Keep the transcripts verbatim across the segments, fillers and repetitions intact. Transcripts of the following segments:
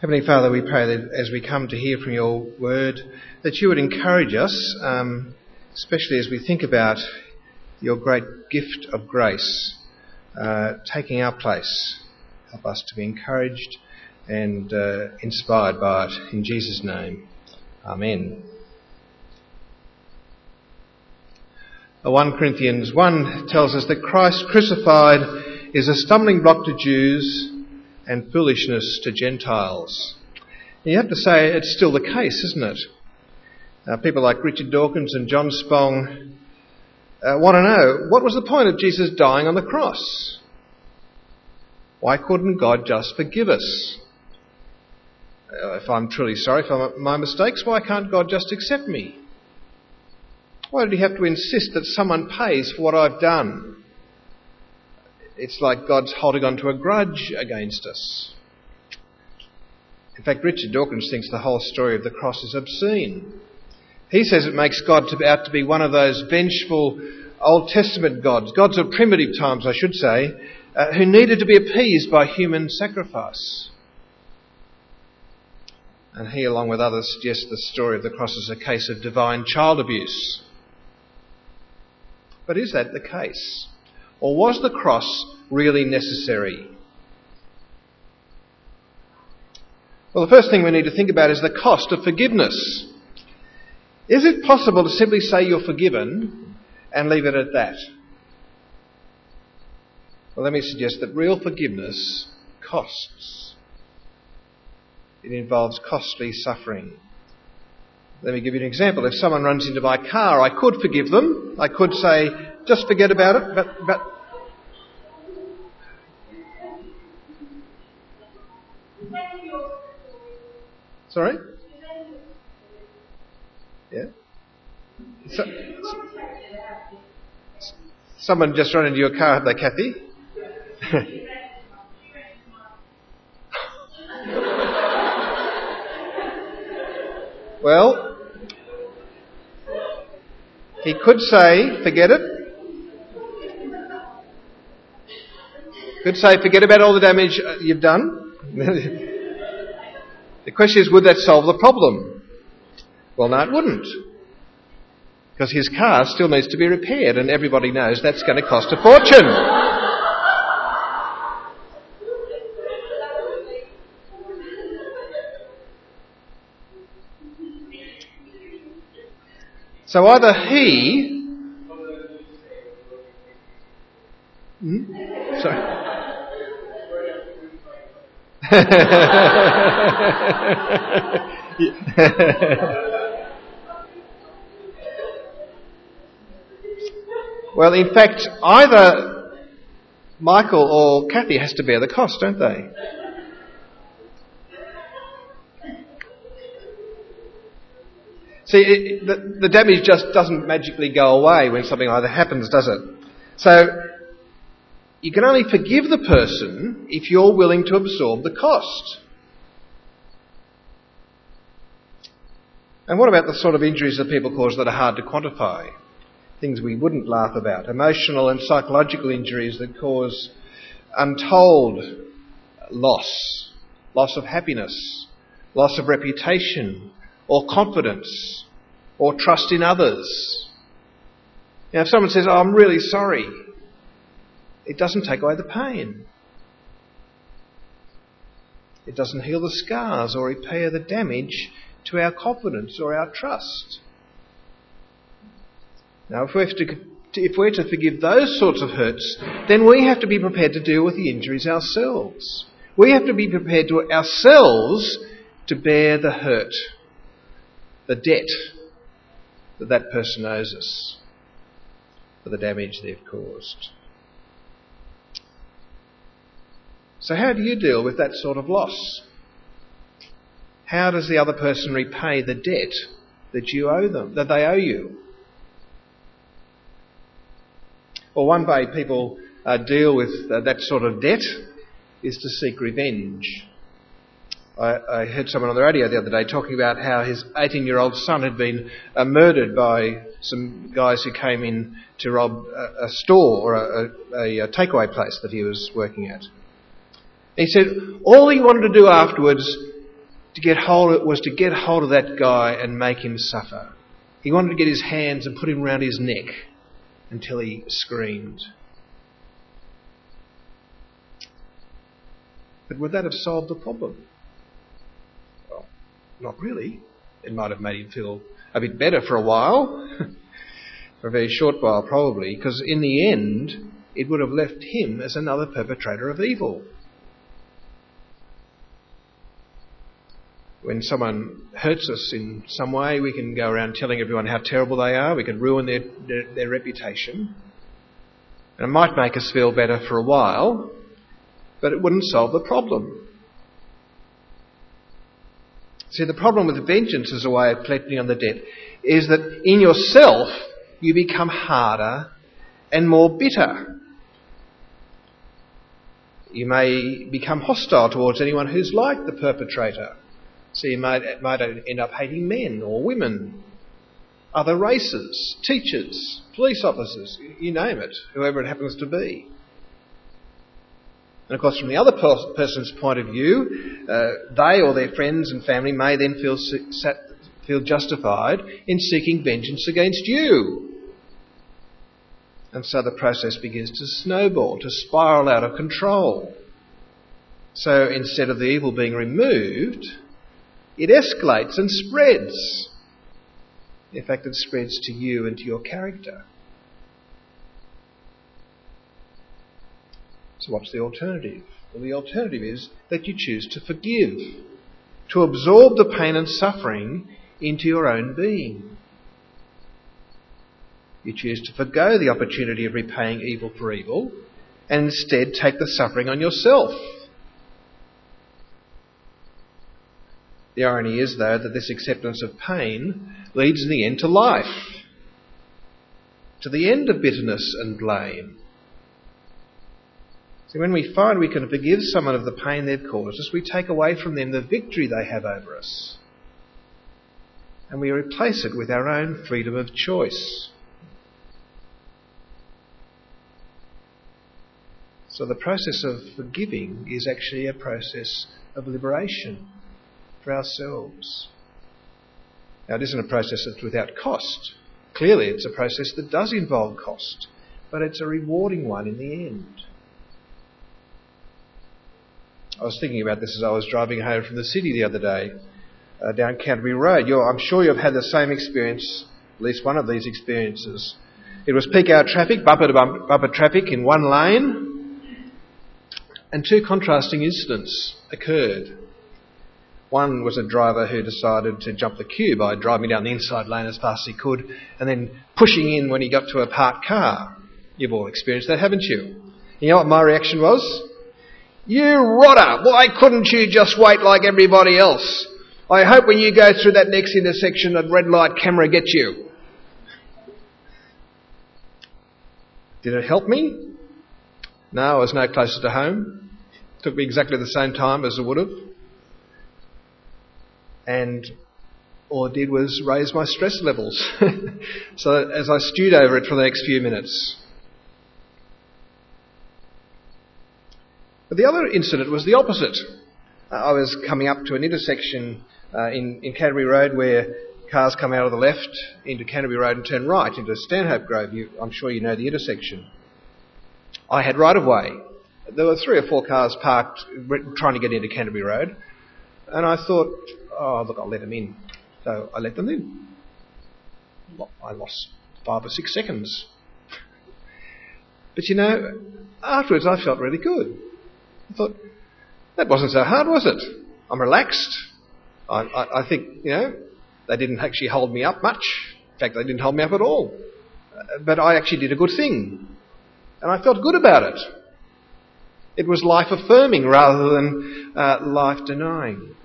Heavenly Father, we pray that as we come to hear from your word, that you would encourage us, um, especially as we think about your great gift of grace, uh, taking our place. Help us to be encouraged and uh, inspired by it. In Jesus' name, Amen. First Corinthians one tells us that Christ crucified is a stumbling block to Jews and foolishness to Gentiles. And you have to say it's still the case, isn't it? Uh, people like Richard Dawkins and John Spong uh, want to know, what was the point of Jesus dying on the cross? Why couldn't God just forgive us? Uh, if I'm truly sorry for my mistakes, why can't God just accept me? Why did he have to insist that someone pays for what I've done? It's like God's holding on to a grudge against us. In fact, Richard Dawkins thinks the whole story of the cross is obscene. He says it makes God out to be one of those vengeful Old Testament gods, gods of primitive times, I should say, uh, who needed to be appeased by human sacrifice. And he, along with others, suggests the story of the cross is a case of divine child abuse. But is that the case? Or was the cross really necessary? Well, the first thing we need to think about is the cost of forgiveness. Is it possible to simply say you're forgiven and leave it at that? Well, let me suggest that real forgiveness costs. It involves costly suffering. Let me give you an example. If someone runs into my car, I could forgive them. I could say, just forget about it, but... but Sorry? Yeah? So, someone just run into your car, have they, Kathy? Well, he could say, forget it. Could say, forget about all the damage you've done. The question is, would that solve the problem? Well, no, it wouldn't. Because his car still needs to be repaired, and everybody knows that's going to cost a fortune. So either he... Hmm? Sorry. Well, in fact, either Michael or Kathy has to bear the cost, don't they? See, it, the, the damage just doesn't magically go away when something like that happens, does it? So, you can only forgive the person if you're willing to absorb the cost. And what about the sort of injuries that people cause that are hard to quantify? Things we wouldn't laugh about. Emotional and psychological injuries that cause untold loss. Loss of happiness. Loss of reputation. Or confidence. Or trust in others. Now, if someone says, oh, I'm really sorry, it doesn't take away the pain. It doesn't heal the scars or repair the damage to our confidence or our trust. Now, if we're to, if we're to forgive those sorts of hurts, then we have to be prepared to deal with the injuries ourselves. We have to be prepared to ourselves to bear the hurt, the debt that that person owes us for the damage they've caused. So how do you deal with that sort of loss? How does the other person repay the debt that you owe them, that they owe you? Well, one way people uh, deal with uh, that sort of debt is to seek revenge. I, I heard someone on the radio the other day talking about how his eighteen-year-old son had been uh, murdered by some guys who came in to rob a, a store or a, a, a takeaway place that he was working at. He said all he wanted to do afterwards to get hold of, was to get hold of that guy and make him suffer. He wanted to get his hands and put him round his neck until he screamed. But would that have solved the problem? Well, not really. It might have made him feel a bit better for a while, for a very short while probably, because in the end it would have left him as another perpetrator of evil. When someone hurts us in some way, we can go around telling everyone how terrible they are. We can ruin their, their, their reputation. And it might make us feel better for a while, but it wouldn't solve the problem. See, the problem with vengeance as a way of collecting on the debt is that in yourself you become harder and more bitter. You may become hostile towards anyone who's like the perpetrator. So you might, might end up hating men or women, other races, teachers, police officers, you name it, whoever it happens to be. And of course, from the other person's point of view, uh, they or their friends and family may then feel feel justified in seeking vengeance against you. And so the process begins to snowball, to spiral out of control. So instead of the evil being removed, it escalates and spreads. In fact, it spreads to you and to your character. So what's the alternative? Well, the alternative is that you choose to forgive, to absorb the pain and suffering into your own being. You choose to forgo the opportunity of repaying evil for evil and instead take the suffering on yourself. The irony is, though, that this acceptance of pain leads in the end to life, to the end of bitterness and blame. See, when we find we can forgive someone of the pain they've caused us, we take away from them the victory they have over us. And we replace it with our own freedom of choice. So the process of forgiving is actually a process of liberation for ourselves. Now, it isn't a process that's without cost. Clearly, it's a process that does involve cost, but it's a rewarding one in the end. I was thinking about this as I was driving home from the city the other day, uh, down Canterbury Road. You're, I'm sure you've had the same experience, at least one of these experiences. It was peak hour traffic, bumper to bumper, bumper traffic in one lane, and two contrasting incidents occurred. One was a driver who decided to jump the queue by driving down the inside lane as fast as he could and then pushing in when he got to a parked car. You've all experienced that, haven't you? You know what my reaction was? You rotter! Why couldn't you just wait like everybody else? I hope when you go through that next intersection a red light camera gets you. Did it help me? No, I was no closer to home. It took me exactly the same time as it would have. And all it did was raise my stress levels. So as I stewed over it for the next few minutes. But the other incident was the opposite. Uh, I was coming up to an intersection uh, in, in Canterbury Road where cars come out of the left into Canterbury Road and turn right into Stanhope Grove. You, I'm sure you know the intersection. I had right of way. There were three or four cars parked trying to get into Canterbury Road. And I thought, oh, look, I'll let them in. So I let them in. I lost five or six seconds. But you know, afterwards I felt really good. I thought, that wasn't so hard, was it? I'm relaxed. I, I, I think, you know, they didn't actually hold me up much. In fact, they didn't hold me up at all. Uh, but I actually did a good thing. And I felt good about it. It was life-affirming rather than uh, life-denying.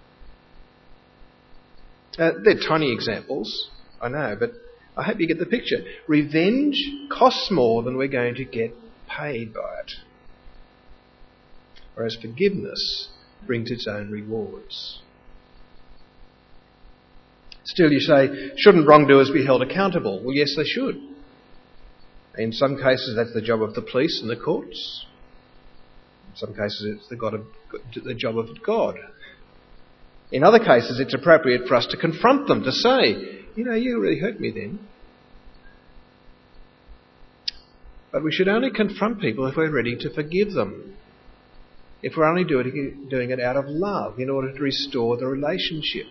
Uh, they're tiny examples, I know, but I hope you get the picture. Revenge costs more than we're going to get paid by it. Whereas forgiveness brings its own rewards. Still, you say, shouldn't wrongdoers be held accountable? Well, yes, they should. In some cases, that's the job of the police and the courts. In some cases, it's the, God of, the job of God. In other cases, it's appropriate for us to confront them, to say, you know, you really hurt me then. But we should only confront people if we're ready to forgive them. If we're only doing doing it out of love in order to restore the relationship.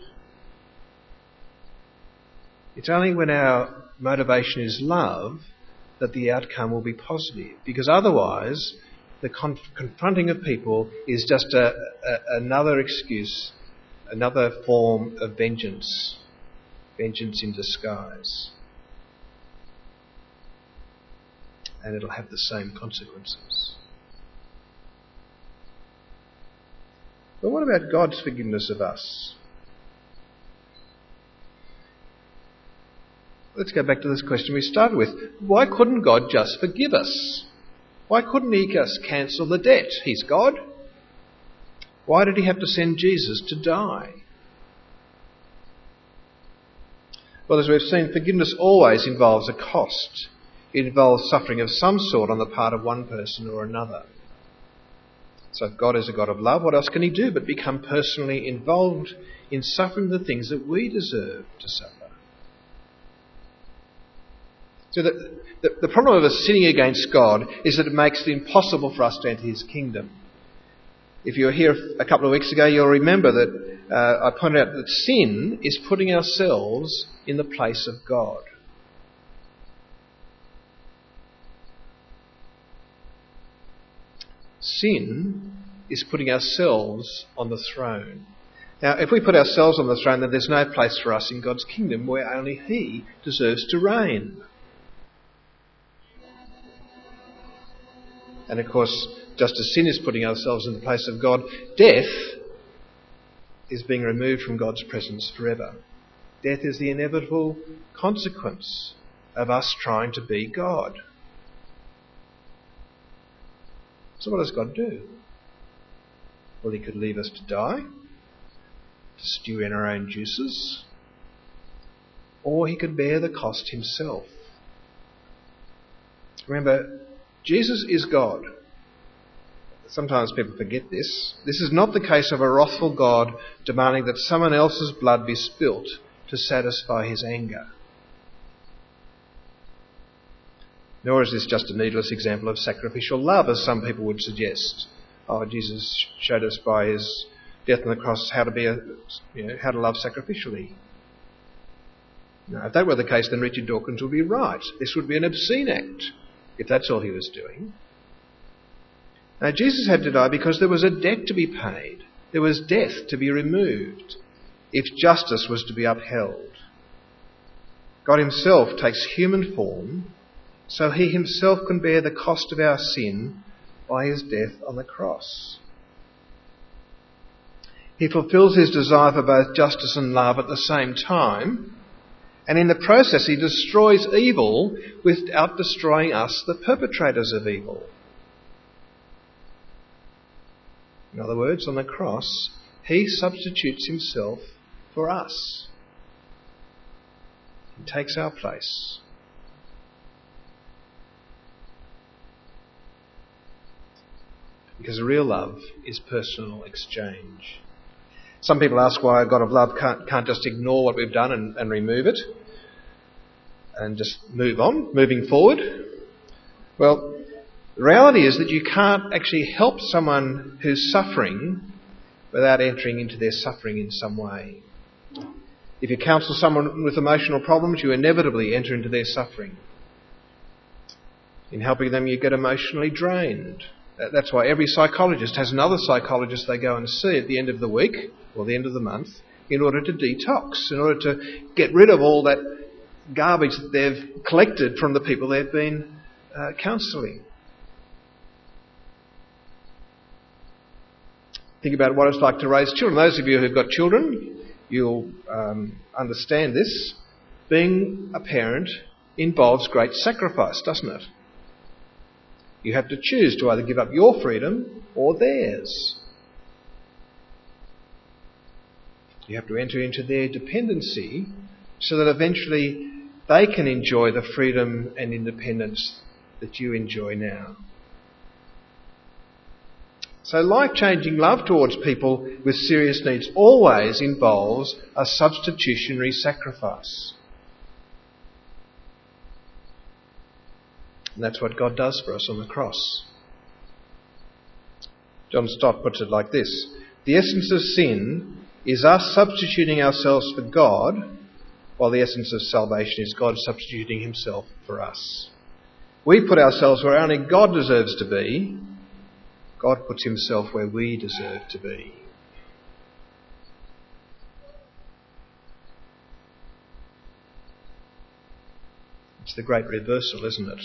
It's only when our motivation is love that the outcome will be positive. Because otherwise, the conf- confronting of people is just a, a, another excuse, another form of vengeance. Vengeance in disguise. And it'll have the same consequences. But what about God's forgiveness of us? Let's go back to this question we started with. Why couldn't God just forgive us? Why couldn't he just cancel the debt? He's God. Why did he have to send Jesus to die? Well, as we've seen, forgiveness always involves a cost. It involves suffering of some sort on the part of one person or another. So if God is a God of love, what else can he do but become personally involved in suffering the things that we deserve to suffer? So the, the, the problem of us sinning against God is that it makes it impossible for us to enter his kingdom. If you were here a couple of weeks ago, you'll remember that uh, I pointed out that sin is putting ourselves in the place of God. Sin is putting ourselves on the throne. Now, if we put ourselves on the throne, then there's no place for us in God's kingdom where only he deserves to reign. And of course, just as sin is putting ourselves in the place of God, death is being removed from God's presence forever. Death is the inevitable consequence of us trying to be God. So what does God do? Well, he could leave us to die, to stew in our own juices, or he could bear the cost himself. Remember, Jesus is God. Sometimes people forget this. This is not the case of a wrathful God demanding that someone else's blood be spilt to satisfy his anger. Nor is this just a needless example of sacrificial love, as some people would suggest. Oh, Jesus showed us by his death on the cross how to be a, you know, how to love sacrificially. No, if that were the case, then Richard Dawkins would be right. This would be an obscene act, if that's all he was doing. Now, Jesus had to die because there was a debt to be paid. There was death to be removed if justice was to be upheld. God himself takes human form so he himself can bear the cost of our sin by his death on the cross. He fulfills his desire for both justice and love at the same time, and in the process he destroys evil without destroying us, the perpetrators of evil. In other words, on the cross, he substitutes himself for us. He takes our place. Because real love is personal exchange. Some people ask why a God of love can't, can't just ignore what we've done and, and remove it and just move on, moving forward. Well, the reality is that you can't actually help someone who's suffering without entering into their suffering in some way. If you counsel someone with emotional problems, you inevitably enter into their suffering. In helping them, you get emotionally drained. That's why every psychologist has another psychologist they go and see at the end of the week or the end of the month in order to detox, in order to get rid of all that garbage that they've collected from the people they've been uh, counselling. Think about what it's like to raise children. Those of you who've got children, you'll um, understand this. Being a parent involves great sacrifice, doesn't it? You have to choose to either give up your freedom or theirs. You have to enter into their dependency so that eventually they can enjoy the freedom and independence that you enjoy now. So life-changing love towards people with serious needs always involves a substitutionary sacrifice. And that's what God does for us on the cross. John Stott puts it like this: the essence of sin is us substituting ourselves for God, while the essence of salvation is God substituting himself for us. We put ourselves where only God deserves to be. God puts himself where we deserve to be. It's the great reversal, isn't it?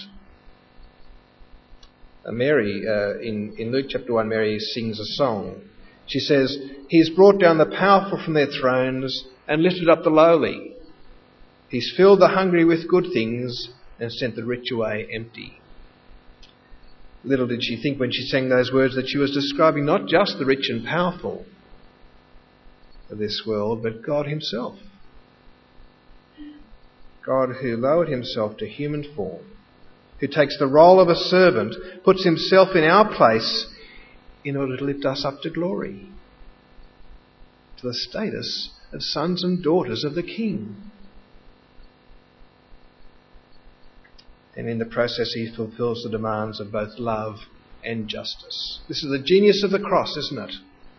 Uh, Mary, uh, in, in Luke chapter one, Mary sings a song. She says, "He's brought down the powerful from their thrones and lifted up the lowly. He's filled the hungry with good things and sent the rich away empty." Little did she think when she sang those words that she was describing not just the rich and powerful of this world, but God himself. God who lowered himself to human form, who takes the role of a servant, puts himself in our place in order to lift us up to glory, to the status of sons and daughters of the King. And in the process he fulfills the demands of both love and justice. This is the genius of the cross, isn't it?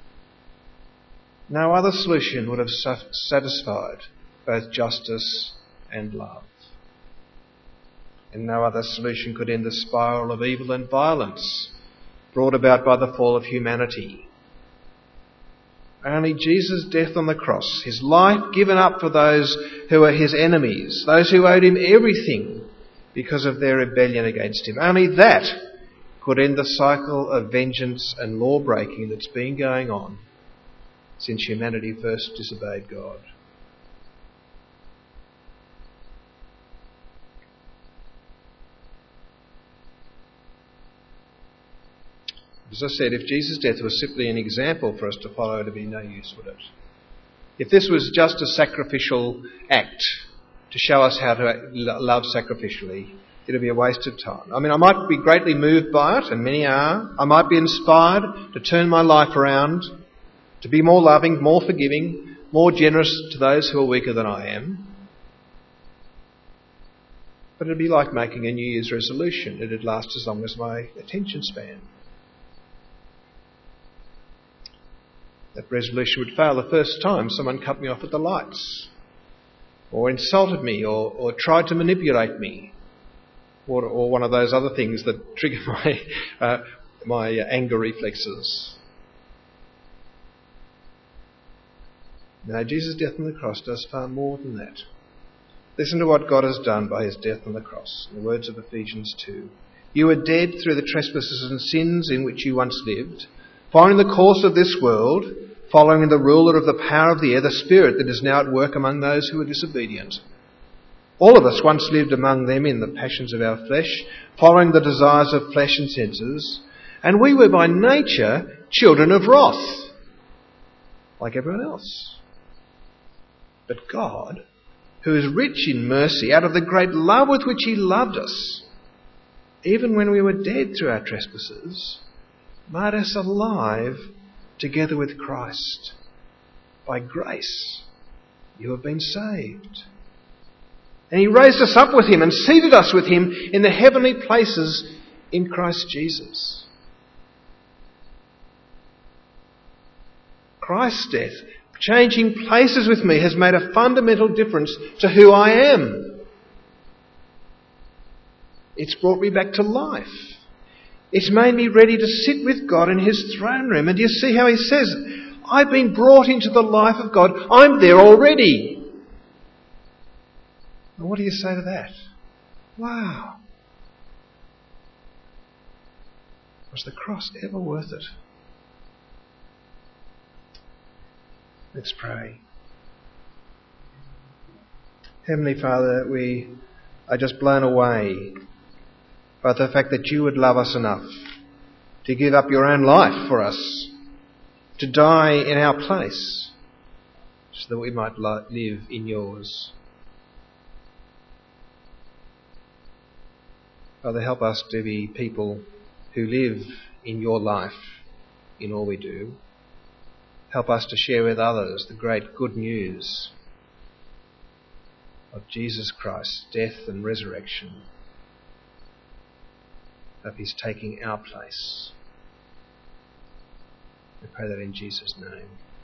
No other solution would have satisfied both justice and love. And no other solution could end the spiral of evil and violence brought about by the fall of humanity. Only Jesus' death on the cross, his life given up for those who were his enemies, those who owed him everything because of their rebellion against him. Only that could end the cycle of vengeance and law-breaking that's been going on since humanity first disobeyed God. As I said, if Jesus' death was simply an example for us to follow, it would be no use, would it? If this was just a sacrificial act to show us how to love sacrificially, it would be a waste of time. I mean, I might be greatly moved by it, and many are. I might be inspired to turn my life around, to be more loving, more forgiving, more generous to those who are weaker than I am. But it would be like making a New Year's resolution. It would last as long as my attention span. That resolution would fail the first time someone cut me off at the lights, or insulted me, or, or tried to manipulate me, or, or one of those other things that trigger my, uh, my anger reflexes. No, Jesus' death on the cross does far more than that. Listen to what God has done by his death on the cross. In the words of Ephesians two. "You were dead through the trespasses and sins in which you once lived, following the course of this world, following the ruler of the power of the air, the spirit that is now at work among those who are disobedient. All of us once lived among them in the passions of our flesh, following the desires of flesh and senses, and we were by nature children of wrath, like everyone else. But God, who is rich in mercy, out of the great love with which he loved us, even when we were dead through our trespasses, made us alive together with Christ. By grace you have been saved. And he raised us up with him and seated us with him in the heavenly places in Christ Jesus." Christ's death, changing places with me, has made a fundamental difference to who I am. It's brought me back to life. It's made me ready to sit with God in his throne room. And do you see how he says, I've been brought into the life of God. I'm there already. And what do you say to that? Wow. Was the cross ever worth it? Let's pray. Heavenly Father, we are just blown away by the fact that you would love us enough to give up your own life for us, to die in our place, so that we might live in yours. Father, help us to be people who live in your life, in all we do. Help us to share with others the great good news of Jesus Christ's death and resurrection, of his taking our place. We pray that in Jesus' name.